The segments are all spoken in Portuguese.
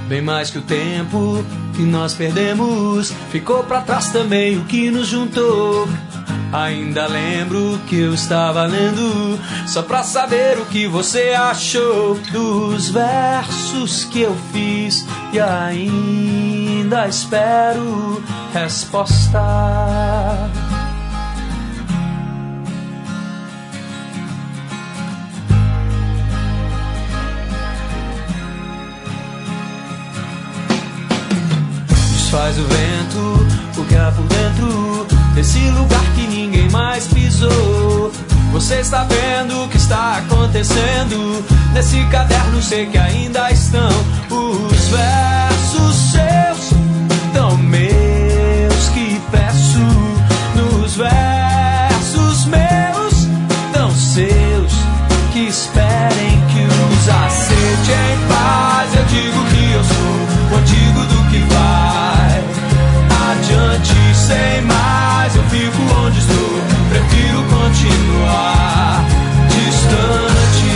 Bem mais que o tempo que nós perdemos, ficou pra trás também o que nos juntou. Ainda lembro que eu estava lendo, só pra saber o que você achou dos versos que eu fiz, e ainda espero resposta. Desfaz o vento, o que há por dentro desse lugar que ninguém mais pisou. Você está vendo o que está acontecendo nesse caderno, sei que ainda estão os versos seus, tão meus que peço. Nos versos meus, tão seus, que esperem que os aceite em paz. Eu digo que eu sou o antigo do que vai adiante sem mais. Eu fico onde estou, prefiro continuar distante.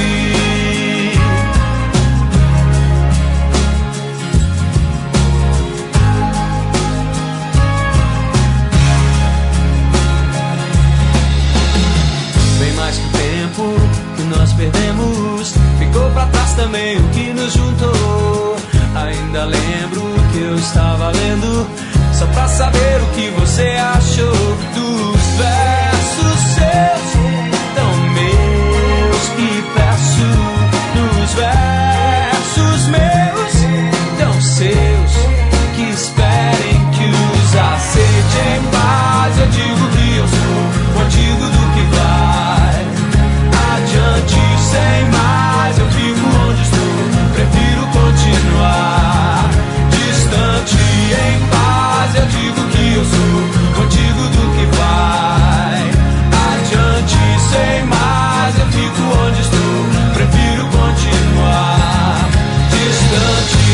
Bem mais que o tempo que nós perdemos, ficou pra trás também o que nos juntou. Ainda lembro que eu estava lendo, só pra saber o que você achou dos versos seus, tão meus que peço. Nos versos meus, tão seus, que esperem que os aceite em paz. Eu digo que eu sou o antigo do que vai adiante sem mais. Eu fico onde estou, prefiro continuar distante em paz. Eu digo que eu sou o antigo do que vai adiante sem mais. Eu fico onde estou, prefiro continuar distante.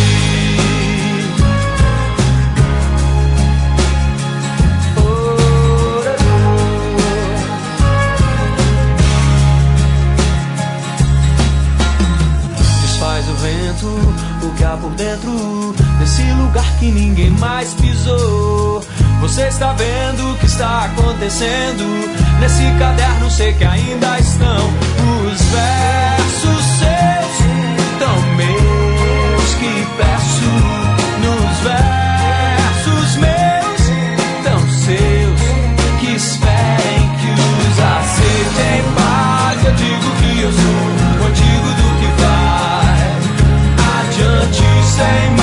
Desfaz o vento, o que há por dentro desse lugar que ninguém mais pisou. Você está vendo o que está acontecendo nesse caderno, sei que ainda estão os versos seus, tão meus que peço. Nos versos meus, tão seus, que esperem que os aceite em paz. Eu digo que eu sou o antigo do que vai adiante sem mais.